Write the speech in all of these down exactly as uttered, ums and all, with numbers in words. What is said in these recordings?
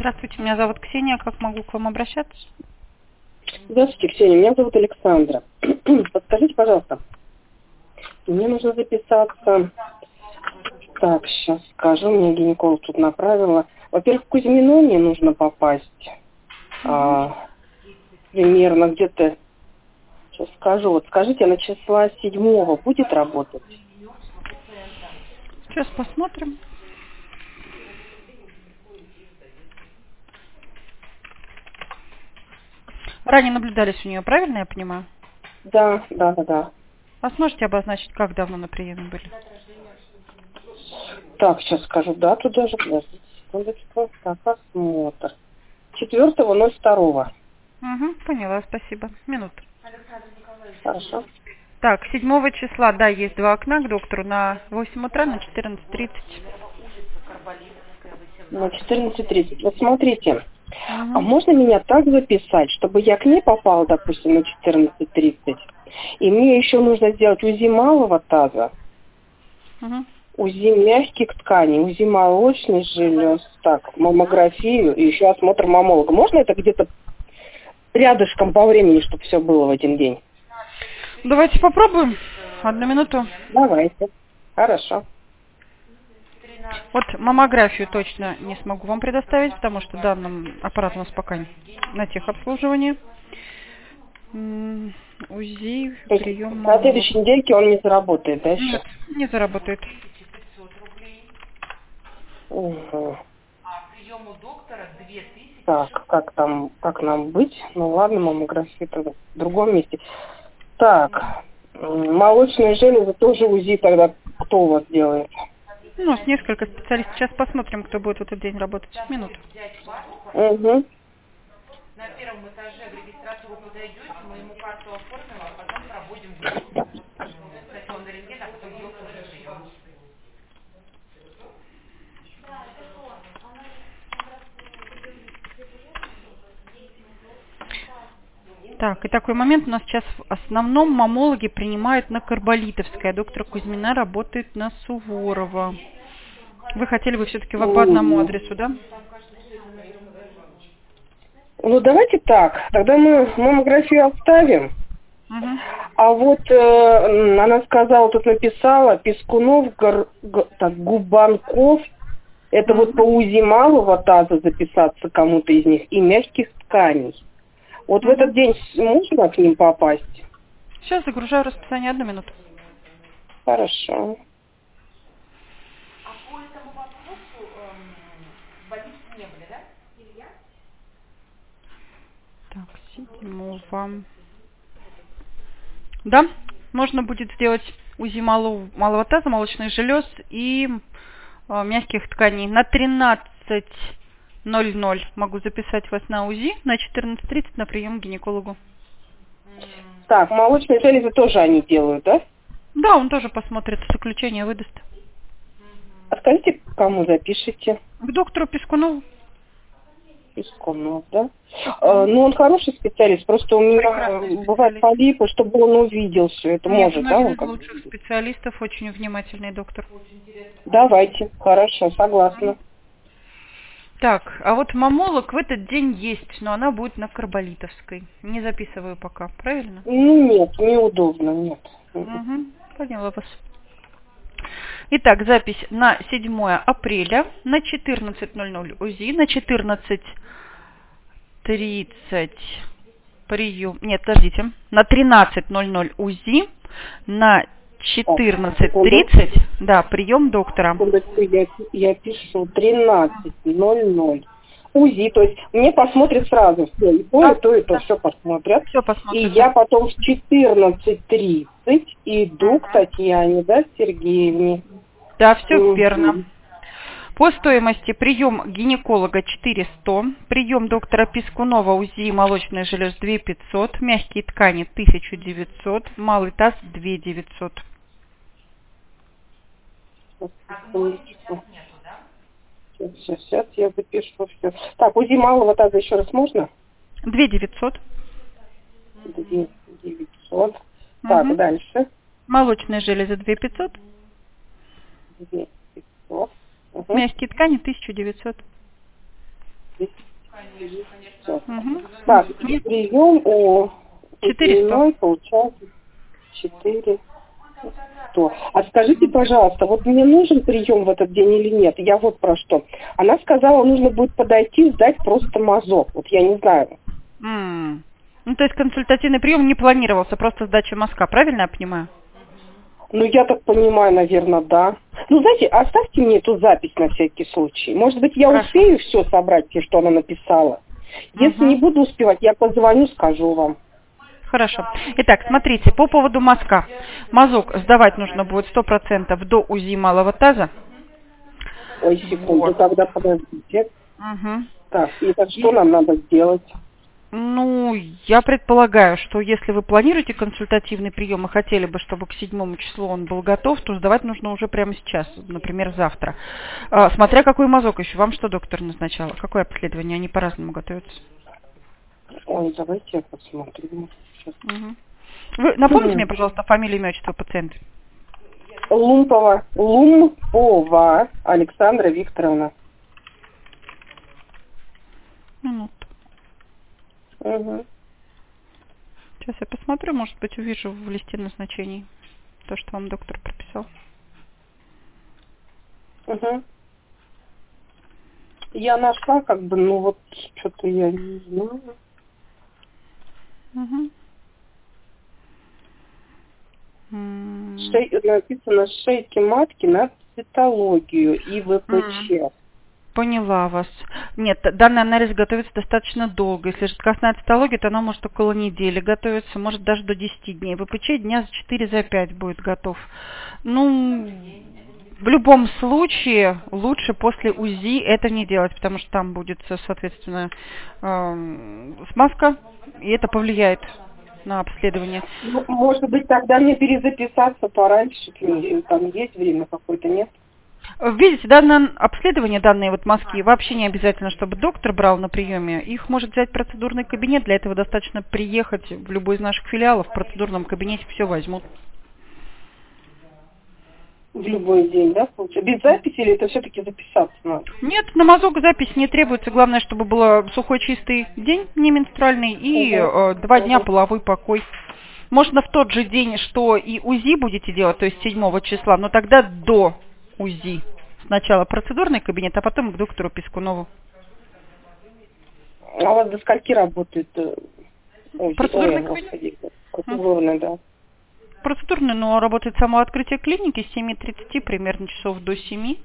Здравствуйте, меня зовут Ксения. Как могу к вам обращаться? Здравствуйте, Ксения. Меня зовут Александра. Подскажите, пожалуйста, мне нужно записаться. Так, сейчас скажу. Мне гинеколог тут направила. Во-первых, в Кузьмино мне нужно попасть. А, примерно где-то, сейчас скажу. Вот скажите, она числа седьмого будет работать? Сейчас посмотрим. Ранее наблюдались у нее, правильно я понимаю? Да, да, да, да. А сможете обозначить, как давно на приеме были? Так, сейчас скажу дату даже. Подождите секундочку. Так, осмотр. четвёртого ноль второго. Угу, поняла, спасибо. Минуту. Хорошо. Так, седьмого числа, да, есть два окна к доктору на восемь утра, на четырнадцать тридцать. На четырнадцать тридцать. Вот смотрите, а Угу. можно меня так записать, чтобы я к ней попала, допустим, на четырнадцать тридцать, и мне еще нужно сделать УЗИ малого таза, Угу. УЗИ мягких тканей, УЗИ молочных желез, так, маммографию и еще осмотр маммолога. Можно это где-то рядышком по времени, чтобы все было в один день? Давайте попробуем. Одну минуту. Давайте. Хорошо. Вот маммографию точно не смогу вам предоставить, потому что данным аппарат у нас пока на техобслуживании. М, УЗИ, То есть прием на следующей маммолога. недельке он не заработает, да, еще? Нет, не заработает. Угу. Так, как там, как нам быть? Ну ладно, маммография тогда в другом месте. Так, м, молочные железы тоже УЗИ тогда кто у вас делает? Ну, у нас несколько специалистов. Сейчас посмотрим, кто будет в этот день работать. Минуту. Угу. Так, и такой момент у нас сейчас в основном маммологи принимают на Карболитовской, а доктор Кузьмина работает на Суворова. Вы хотели бы все-таки по одному адресу, да? Ну давайте так, тогда мы маммографию оставим. Угу. А вот э, она сказала, тут написала, Пискунов, Гор, Г- так, Губанков, это вот по УЗИ малого таза записаться кому-то из них и мягких тканей. Вот в Угу. этот день можно к ним попасть? Сейчас загружаю расписание. Одну минуту. Хорошо. Так, седьмого. Да, можно будет сделать УЗИ малого, малого таза, молочных желез и э, мягких тканей. На тринадцать ноль ноль могу записать вас на УЗИ, на четырнадцать тридцать на прием к гинекологу. Так, молочные железы тоже они делают, да? Да, он тоже посмотрит, заключение выдаст. А скажите, кому запишите? К доктору Пискунову. Пискунов, да? А, ну, он хороший специалист, просто у меня Прекрасный бывают специалист. полипы, чтобы он увидел все это. Нет, Может, он да? один Он из как... лучших специалистов, очень внимательный доктор. Давайте, хорошо, согласна. Так, а вот маммолог в этот день есть, но она будет на Карболитовской. Не записываю пока, правильно? Ну, нет, неудобно, нет. Угу, поняла вас. Итак, запись на седьмое апреля на четырнадцать ноль ноль УЗИ, на четырнадцать тридцать прием, нет, подождите, на тринадцать ноль ноль УЗИ, на четырнадцать тридцать, да, прием доктора. Секундочку, я, я пишу тринадцать ноль ноль. УЗИ, то есть мне посмотрят сразу все, и то, Да, и то, и то, да. все посмотрят. Все И посмотрим. я Да. потом в четырнадцать тридцать иду к Татьяне, да, Сергеевне. Да, все Угу. верно. По стоимости прием гинеколога четыреста, прием доктора Пискунова УЗИ молочной желез две тысячи пятьсот, мягкие ткани тысяча девятьсот, малый таз две тысячи девятьсот. Сейчас, сейчас, сейчас я запишу все. Так, УЗИ малого таза еще раз можно? две тысячи девятьсот. две тысячи девятьсот. Так, Угу. дальше. Молочные железы две тысячи пятьсот, две тысячи пятьсот. Угу. мягкие ткани тысяча девятьсот. Угу. Так, и прием у четыреста. получается четыре сто. А скажите, пожалуйста, вот мне нужен прием в этот день или нет? Я вот про что. Она сказала, нужно будет подойти, сдать просто мазок. Вот я не знаю. М. Ну, то есть консультативный прием не планировался, просто сдача мазка, правильно я понимаю? Ну, я так понимаю, наверное, да. Ну, знаете, оставьте мне эту запись на всякий случай. Может быть, я Хорошо. успею все собрать, все, что она написала. Если Угу. не буду успевать, я позвоню, скажу вам. Хорошо. Итак, смотрите, по поводу мазка. Мазок сдавать нужно будет сто процентов до УЗИ малого таза. Ой, секунду, Вот. тогда подождите. Угу. Так, и так что И, нам надо сделать? ну, я предполагаю, что если вы планируете консультативный прием и хотели бы, чтобы к седьмому числу он был готов, то сдавать нужно уже прямо сейчас, например, завтра. А, смотря какой мазок еще. Вам что доктор назначала? Какое обследование? Они по-разному готовятся. Ой, давайте я посмотрю. Сейчас. Угу. Вы напомните мне, пожалуйста, фамилию, имя, отчество пациента. Лумпова, Лумпова Александра Викторовна. Минуту. Угу. Сейчас я посмотрю, может быть, увижу в листе назначений то, что вам доктор прописал. Угу. Я нашла, как бы, ну вот, что-то я не знаю. Угу. Шей, написано шейки матки на цитологию и ВПЧ. Поняла вас. Нет, данный анализ готовится достаточно долго. Если жидкостная цитология, то она может около недели готовиться, может даже до десяти дней. ВПЧ дня за четыре, за пять будет готов. Ну, в любом случае, лучше после УЗИ это не делать, потому что там будет, соответственно, эм, смазка, и это повлияет на обследование. Ну, может быть, тогда мне перезаписаться пораньше к ней. Там есть время какое-то, нет? Видите, данное обследование, данные вот мазки, вообще не обязательно, чтобы доктор брал на приеме. Их может взять процедурный кабинет. Для этого достаточно приехать в любой из наших филиалов. В процедурном кабинете все возьмут. В любой день, да, получается? Без записи или это все-таки записаться надо? Нет, на мазок запись не требуется. Главное, чтобы был сухой чистый день, не менструальный, и Угу. э, два Угу. дня половой покой. Можно в тот же день, что и УЗИ будете делать, то есть седьмого числа, но тогда до УЗИ. Сначала процедурный кабинет, а потом к доктору Пискунову. А у вас до скольки работает? э, Ой, Процедурный ой, кабинет? господи, процедурный, да. Процедурный, но работает само открытие клиники с семи тридцати примерно часов до семи.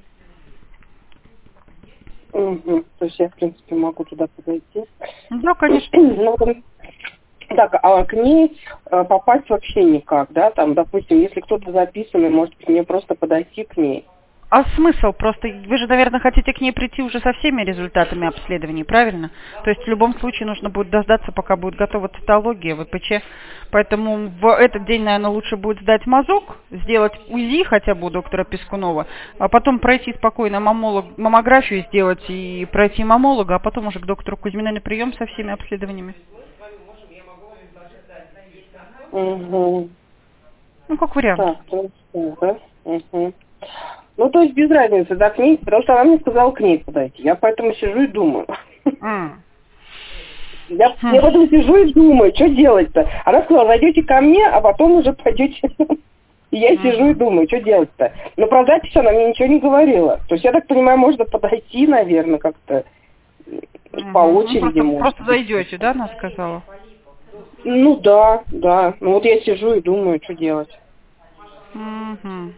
Угу. То есть я, в принципе, могу туда подойти. Да, конечно. Ну, там- так, а к ней э, попасть вообще никак, да? Там, допустим, если кто-то записанный, может быть, мне просто подойти к ней. А смысл? Просто вы же, наверное, хотите к ней прийти уже со всеми результатами обследований, правильно? То есть в любом случае нужно будет дождаться, пока будет готова цитология, ВПЧ. Поэтому в этот день, наверное, лучше будет сдать мазок, сделать УЗИ хотя бы у доктора Пискунова, а потом пройти спокойно маммолог, маммографию сделать и пройти маммолога, а потом уже к доктору Кузьминой на прием со всеми обследованиями. Угу. Ну, как вариант. Так, то есть, да? Угу. Ну, то есть без разницы, да, к ней, потому что она мне сказала к ней подойти. Я поэтому сижу и думаю. М. Я, Хм. я потом сижу и думаю, что делать-то. Она сказала, зайдете ко мне, а потом уже пойдете. И я сижу и думаю, что делать-то. Но про запись она мне ничего не говорила. То есть, я так понимаю, можно подойти, наверное, как-то по очереди. Ну, просто, может просто быть. зайдете, да, она сказала? Ну да, да. Ну вот я сижу и думаю, что делать. Угу.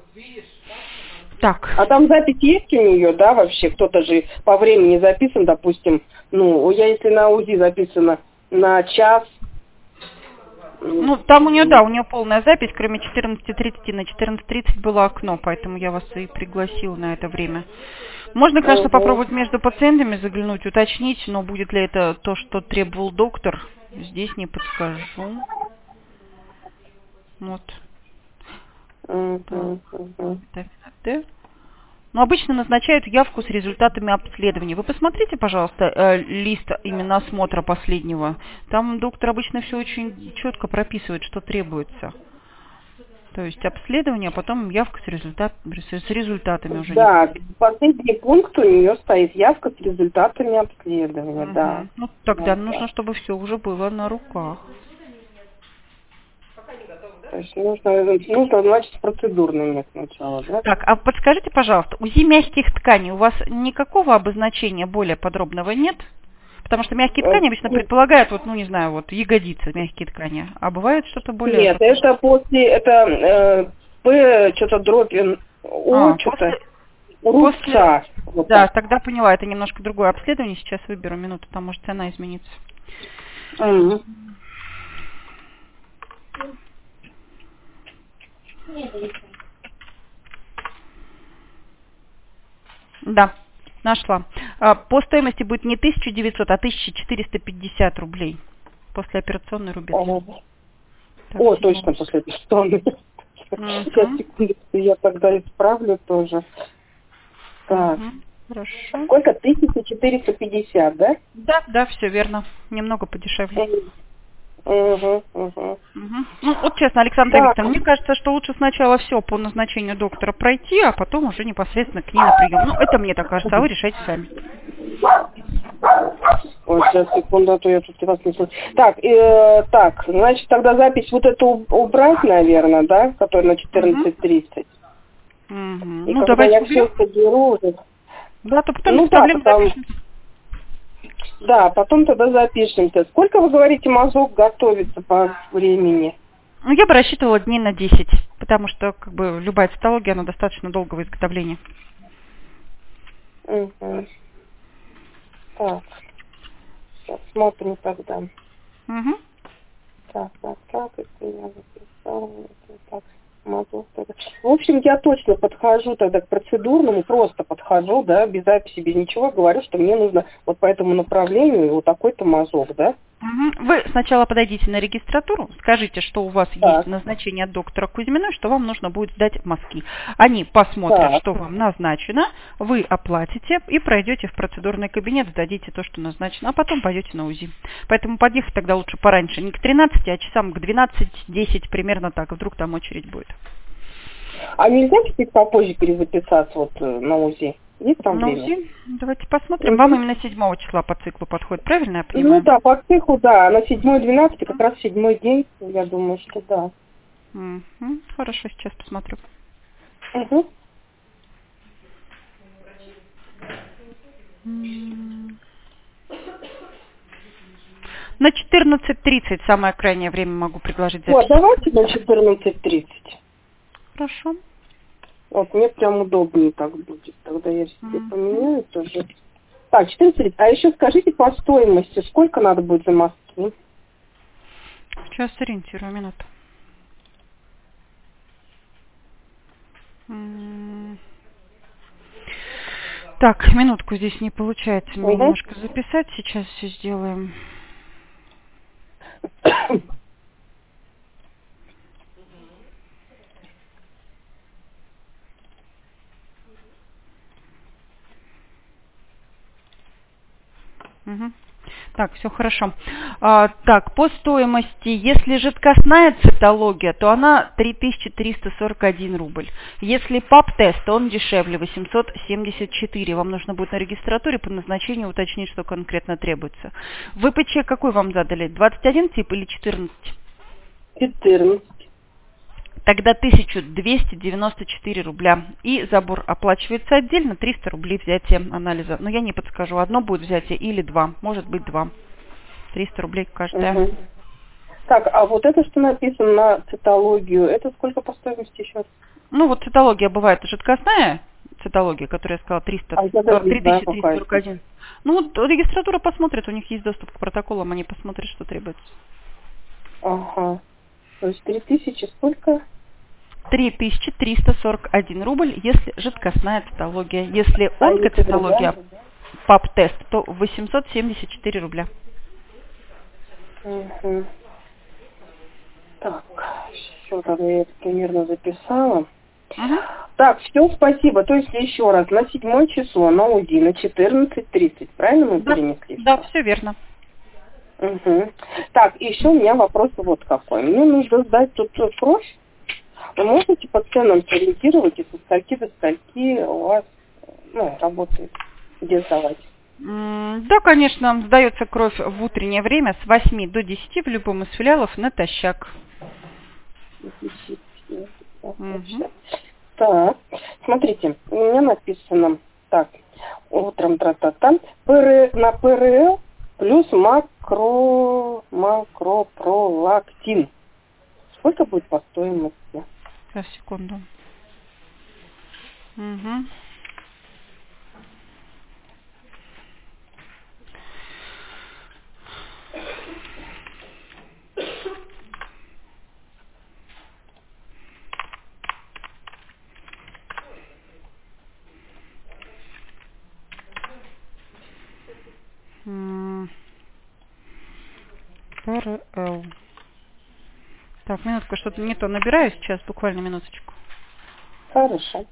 Так. А там запись есть у нее, да, вообще? Кто-то же по времени записан, допустим. Ну, я если на УЗИ записана на час. Ну, там у нее, да, у нее полная запись, кроме четырнадцати тридцати, на четырнадцать тридцать было окно, поэтому я вас и пригласила на это время. Можно, конечно, Угу. попробовать между пациентами заглянуть, уточнить, но будет ли это то, что требовал доктор, здесь не подскажу. Вот. Угу, угу. Витамина Д. Но обычно назначают явку с результатами обследования. Вы посмотрите, пожалуйста, э, лист именно осмотра последнего. Там доктор обычно все очень четко прописывает, что требуется. То есть обследование, а потом явка с, результат, с результатами уже. Да, последний пункт у нее стоит явка с результатами обследования, Угу. да. Ну, тогда Вот, нужно, да. чтобы все уже было на руках. То есть нужно, нужно, значит, процедурный мне сначала, да? Так, а подскажите, пожалуйста, УЗИ мягких тканей у вас никакого обозначения более подробного нет? Потому что мягкие ткани обычно предполагают, вот, ну, не знаю, вот, ягодицы, мягкие ткани. А бывает что-то более... Нет, такое? это после, это э, П, что-то дробь, О, А, что-то, после... рубца. Вот да, так. тогда поняла, это немножко другое обследование. Сейчас выберу минуту, там может цена изменится. Угу. Да, нашла. А, по стоимости будет не тысяча девятьсот, а тысяча четыреста пятьдесят рублей. Послеоперационный рубец. Ага. Так, О, седьмого. точно, после операционной. Угу. Сейчас, секунду, я тогда исправлю тоже. Так. Угу. Хорошо. Сколько? тысяча четыреста пятьдесят, да? Да, да, все верно. Немного подешевле. Угу, угу. Угу. Ну, вот честно, Александр Так. Викторович, мне кажется, что лучше сначала все по назначению доктора пройти, а потом уже непосредственно к ней на прием. Ну, это мне так кажется, а вы решайте сами. Ой, сейчас, секунду, а то я тут вас не слышу. Так, э, так, значит, тогда запись вот эту убрать, наверное, да, которая на четырнадцать тридцать. Угу. И Ну, когда давайте я все уберем. соберу уже... Да, то потом Ну без да, проблем потому- запишем. Да, потом тогда запишемся. Сколько, вы говорите, мазок готовится по времени? Ну, я бы рассчитывала дней на десять, потому что, как бы, любая цитология, она достаточно долгого изготовления. Угу. Так, сейчас смотрим тогда. Угу. Так, так, так, это я записала, это так, мазок тогда. В общем, я точно подхожу тогда к процедурному, просто подхожу, да, без записи, без ничего, говорю, что мне нужно вот по этому направлению вот такой-то мазок, да? Угу. Вы сначала подойдите на регистратуру, скажите, что у вас Так. есть назначение от доктора Кузьминой, что вам нужно будет сдать мазки. Они посмотрят, Так. что вам назначено, вы оплатите и пройдете в процедурный кабинет, сдадите то, что назначено, а потом пойдете на УЗИ. Поэтому подъехать тогда лучше пораньше, не к тринадцати, а часам к двенадцати-десяти, примерно так, вдруг там очередь будет. А нельзя чуть попозже перезаписаться вот э, на УЗИ? Есть там На время? УЗИ? Давайте посмотрим. Угу. Вам именно седьмого числа по циклу подходит, правильно я понимаю? Ну да, по цеху, да, на седьмой двенадцатый, как раз седьмой день, я думаю, что да. Угу. Хорошо, сейчас посмотрю. Угу. На четырнадцать тридцать самое крайнее время могу предложить запись. Вот, давайте на четырнадцать тридцать. Хорошо. Вот, мне прям удобнее так будет. Тогда я себе Мгм. поменяю тоже. Так, четырнадцать тридцать. А еще скажите по стоимости, сколько надо будет за мазки? Сейчас ориентирую, минуту. М. Так, минутку, здесь не получается мне Угу. немножко записать. Сейчас все сделаем. Угу. Так, все хорошо. А, так, по стоимости, если жидкостная цитология, то она три тысячи триста сорок один рубль. Если пап-тест, то он дешевле, восемьсот семьдесят четыре. Вам нужно будет на регистратуре по назначению уточнить, что конкретно требуется. ВПЧ какой вам задали? двадцать один тип или четырнадцать? четырнадцать. Тогда тысяча двести девяносто четыре рубля. И забор оплачивается отдельно, триста рублей взятие анализа. Но я не подскажу, одно будет взятие или два, может быть два. триста рублей каждая. Угу. Так, а вот это, что написано на цитологию, это сколько по стоимости еще раз? Ну вот цитология бывает жидкостная, цитология, которая я сказала, триста, А я даже не три знаю, тысячи триста сорок один. Ну вот регистратура посмотрит, у них есть доступ к протоколам, они посмотрят, что требуется. Ага. То есть три тысячи сколько? три тысячи триста сорок один рубль, если жидкостная цитология. Если А онкоцитология, если пап-тест, то восемьсот семьдесят четыре рубля. Угу. Так, все, тогда я это примерно записала. Угу. Так, все, спасибо. То есть еще раз, на седьмое число на УЗИ на четырнадцать тридцать, правильно мы Да, перенесли? да, все верно. Угу. Так, еще у меня вопрос вот какой. Мне нужно сдать тут кровь. Вы можете по ценам сориентировать, и со скольки до скольки у вас ну, работает, где сдавать? Да, конечно, сдается кровь в утреннее время с восьми до десяти в любом из филиалов натощак. Угу. Так, смотрите, у меня написано так, утром тра-та-та, на ПРЛ плюс макро, макропролактин. Сколько будет по стоимости? Сейчас, секунду. Угу. ПРЛ. Так, минутку, что-то не то набираю сейчас, буквально минуточку. Хорошо.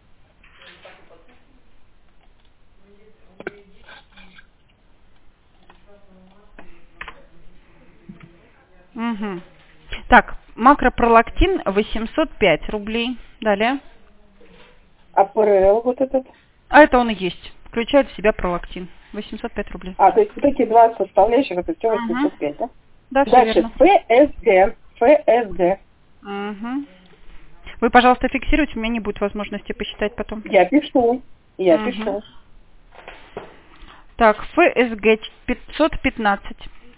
Угу. Так, макропролактин восемьсот пять рублей. Далее. А ПРЛ вот этот? А это он и есть. Включает в себя пролактин. восемьсот пять рублей. А, то есть вот эти два составляющих, это все восемьсот пять, Угу. да? Да, все Дальше верно. ФСГ. ФСГ. Угу. Вы, пожалуйста, фиксируйте, у меня не будет возможности посчитать потом. Я пишу. Я Угу. пишу. Так, ФСГ пятьсот пятнадцать.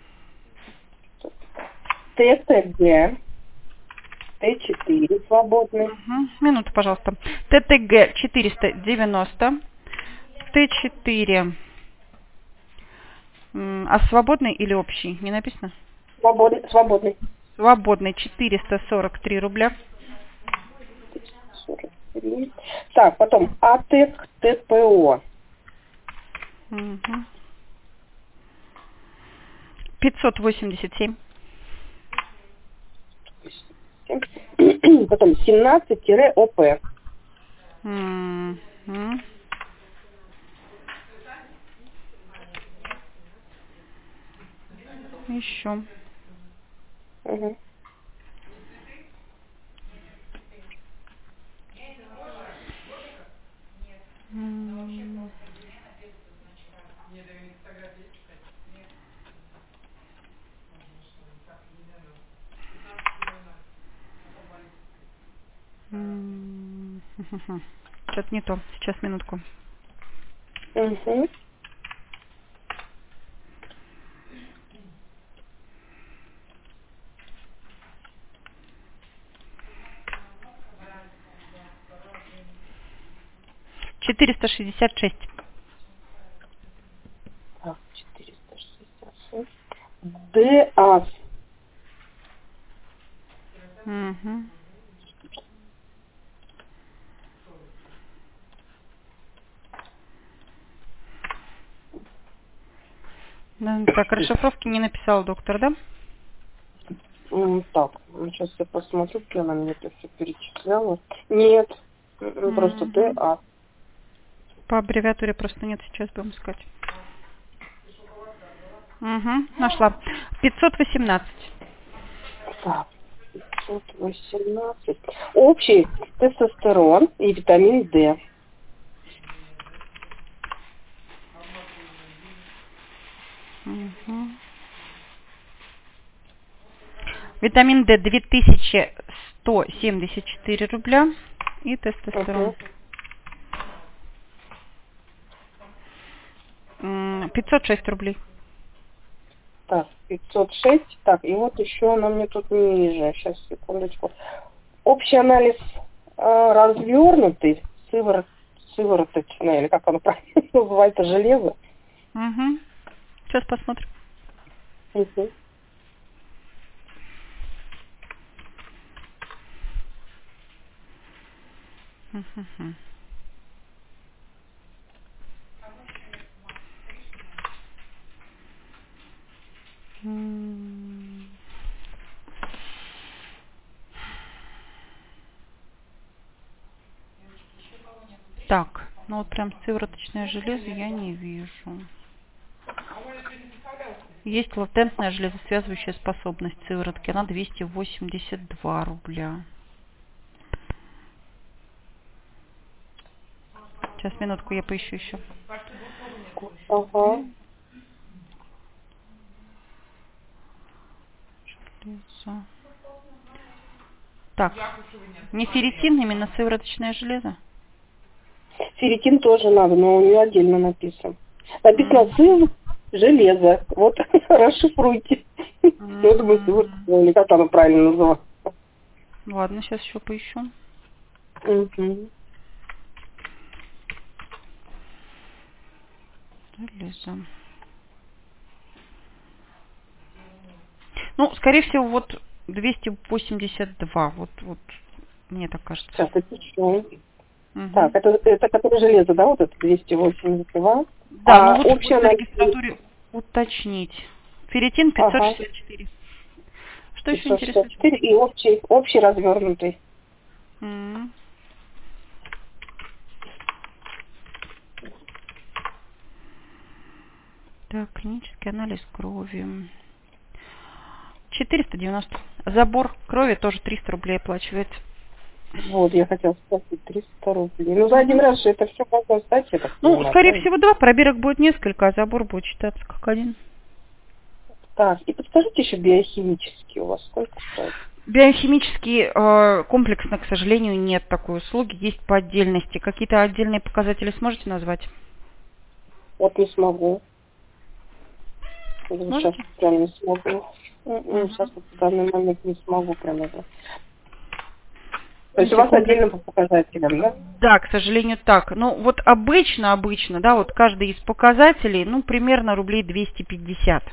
ТТГ. Т четыре свободный. Угу. Минуту, пожалуйста. ТТГ четыреста девяносто. Т четыре. А свободный или общий? Не написано? Свободный. Свободный. Свободный четыреста сорок три рубля. сорок три. Так, потом АТЭК ТПО. Угу. пятьсот восемьдесят семь. Потом семнадцать-ОП. Угу. Еще. Угу. Что-то не то. Сейчас, минутку. Угу. четыреста шестьдесят шесть. Так, четыреста шестьдесят шесть. ДАС. Угу. Так, расшифровки не написал доктор, да? Mm, так, сейчас я посмотрю, где она мне это все перечисляла. Нет, mm-hmm. просто ДА. По аббревиатуре просто нет, сейчас будем искать. Угу, нашла. пятьсот восемнадцать. Так, пятьсот восемнадцать. Общий тестостерон и витамин D. Угу. Витамин D две тысячи сто семьдесят четыре рубля и тестостерон. Угу. пятьсот шесть рублей. Так, пятьсот шесть. Так, и вот еще она мне тут ниже. Сейчас, секундочку. Общий анализ э, развернутый, сыворот, сывороточный, или как оно правильно называется, железо. Угу. Сейчас посмотрим. Угу. Угу. Так, ну вот прям сывороточное железо я не вижу. Есть латентная железосвязывающая способность сыворотки, она двести восемьдесят два рубля. Сейчас, минутку, я поищу еще. Ага. Железо. Так, не ферритин, именно сывороточное железо? Ферритин тоже надо, но у нее отдельно написано. Написано М. сыв, железо. Вот, расшифруйте. Ну, это будет сывороточное, М. или как оно правильно называется. Ладно, сейчас еще поищу. Угу. Железо. Ну, скорее всего, вот двести восемьдесят два. Вот, вот, мне так кажется. Сейчас опишу. Угу. Так, это, это которое железо, да, вот это двести восемьдесят два. Да, А но лучше общая будет на анализ... регистратуре уточнить. Ферритин пятьсот Ага, шестьдесят четыре. Что еще пятьсот шестьдесят интересует? четыре и общий, общий развернутый. М. Так, клинический анализ крови. четыреста девяносто. Забор крови тоже триста рублей оплачивает. Вот, я хотела спросить, триста рублей. Ну, за один раз же это все можно сдать, я так Ну, понимаю, скорее правильно? всего, да, пробирок будет несколько, а забор будет считаться как один. Так, и подскажите еще биохимический у вас сколько стоит? Биохимический э, комплексно, к сожалению, нет такой услуги, есть по отдельности. Какие-то отдельные показатели сможете назвать? Вот не смогу. Вот сейчас Сможете? прям не смогу. Угу. Сейчас вот в данный момент не смогу прям это. То есть у Если вас комплекс... отдельно по показателям, да? Да, к сожалению, так. Ну, вот обычно, обычно, да, вот каждый из показателей, ну, примерно рублей двести пятьдесят.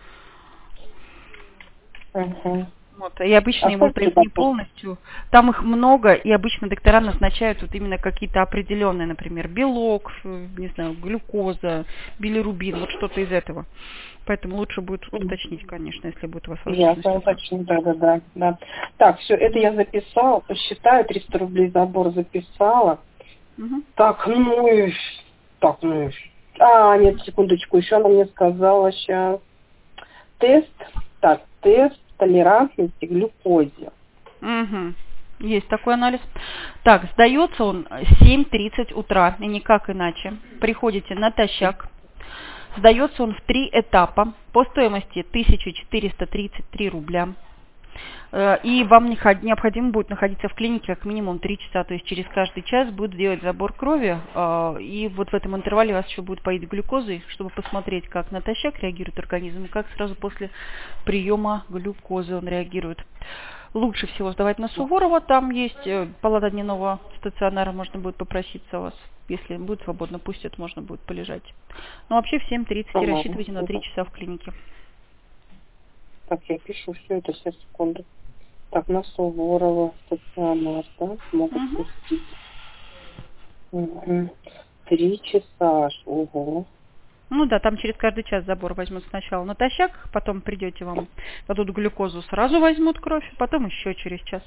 Угу. Вот, и обычно А его сколько дают не этапов? полностью. Там их много, и обычно доктора назначают вот именно какие-то определенные, например, белок, э, не знаю, глюкоза, билирубин, вот что-то из этого. Поэтому лучше будет уточнить, конечно, если будет у вас возможность. Ясно, точно, да, да, да, да. Так, все, это я записала, посчитаю, триста рублей забор записала. Угу. Так, ну и... Так, ну и... А, нет, секундочку, еще она мне сказала сейчас. Тест, так, тест толерантности к глюкозе. Угу. Есть такой анализ. Так, сдается он семь тридцать утра, и никак иначе. Приходите натощак. Сдается он в три этапа по стоимости тысяча четыреста тридцать три рубля. Э, И вам нехо- необходимо будет находиться в клинике как минимум три часа, то есть через каждый час будет делать забор крови, э, и вот в этом интервале вас еще будет поить глюкозой, чтобы посмотреть, как натощак реагирует организм, и как сразу после приема глюкозы он реагирует. Лучше всего сдавать на Суворова, там есть э, палата дневного стационара, можно будет попроситься вас. Если будет свободно, пустят, можно будет полежать. Но вообще в семь тридцать и Ага, рассчитывайте на три ага. часа в клинике. Так, я пишу все это, сейчас, секунду. Так, на Суворова, стационар, да, могут Мгм. пустить. Угу. Три часа аж, ого. Ну да, там через каждый час забор возьмут сначала натощак, потом придете вам, дадут глюкозу, сразу возьмут кровь, потом еще через час.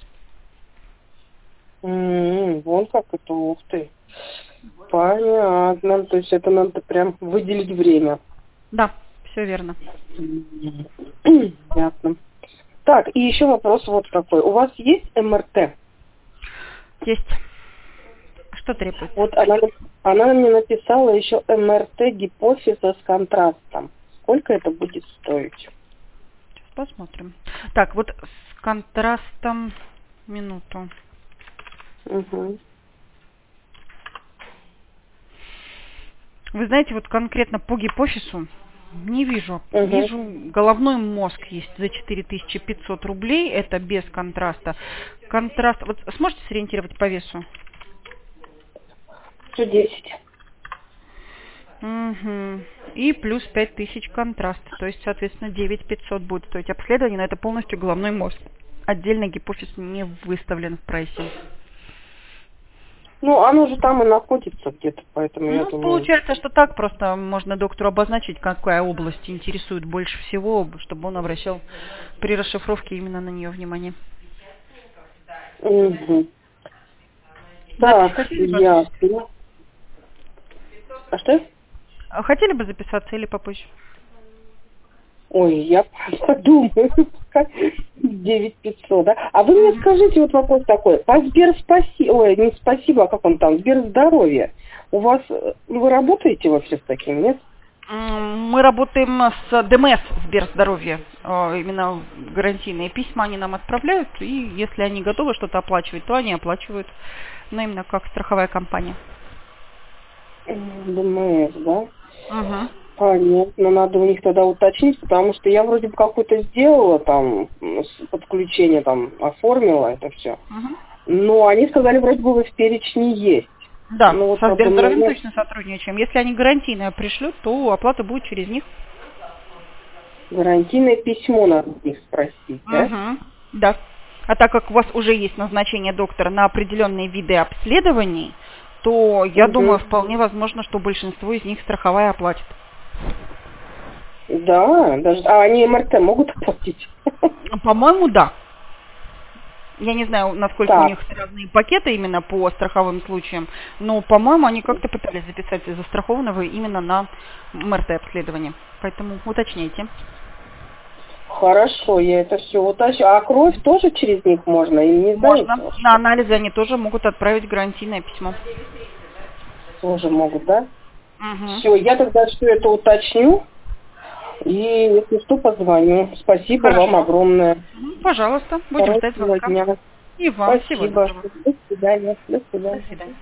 М, Вон как это, ух ты. Понятно, то есть это надо прям выделить время. Да, все верно. М, Ясно. Так, и еще вопрос вот какой. У вас есть эм эр тэ? Есть. Что требуется? Вот она, она мне написала еще эм эр тэ гипофиза с контрастом. Сколько это будет стоить? Сейчас посмотрим. Так, вот с контрастом минуту. Угу. Вы знаете, вот конкретно по гипофизу не вижу. Угу. Вижу, головной мозг есть за четыре тысячи пятьсот рублей, это без контраста. Контраст, вот сможете сориентировать по весу? сто десять. Угу. И плюс пять тысяч контраст, то есть, соответственно, девять тысяч пятьсот будет стоить обследование, но это полностью головной мозг. Отдельно гипофиз не выставлен в прайсе. Ну, оно же там и находится где-то, поэтому я Ну, думаю... получается, что так просто можно доктору обозначить, какая область интересует больше всего, чтобы он обращал при расшифровке именно на нее внимание. Угу. Запись Так, хотели бы? ясно. А что? А хотели бы записаться или попозже? Ой, я подумаю, девять пятьсот, да? А вы мне скажите, вот вопрос такой, по Сберспасибо, ой, не спасибо, а как он там, Сберздоровье, у вас, вы работаете вообще с таким, нет? Мы работаем с ДМС Сберздоровье. Именно гарантийные письма они нам отправляют, и если они готовы что-то оплачивать, то они оплачивают, но именно как страховая компания. ДМС, да? Угу. Понятно, надо у них тогда уточнить, потому что я вроде бы какое-то сделала там, подключение там, оформила это все. Угу. Но они сказали, вроде бы вы в перечне есть. Да, ну, вот со Сберздоровьем меня... точно сотрудничаем. Если они гарантийное пришлют, то оплата будет через них. Гарантийное письмо надо у них спросить, да? Угу. Да. А так как у вас уже есть назначение доктора на определенные виды обследований, то я угу. думаю, вполне возможно, что большинство из них страховая оплатит. Да, даже... А они МРТ могут оплатить? По-моему, да. Я не знаю, насколько так. у них разные пакеты именно по страховым случаям, но, по-моему, они как-то пытались записать застрахованного именно на МРТ-обследование. Поэтому уточняйте. Хорошо, я это все уточню. А кровь тоже через них можно или не Можно. знаете? На анализы они тоже могут отправить гарантийное письмо. Тоже могут, да? Угу. Все, я тогда все это уточню. И если что, позвоню. Спасибо Хорошо. вам огромное. Пожалуйста, будем ждать звонка. Дня. И вам Спасибо. всего доброго. До свидания. До свидания. До свидания.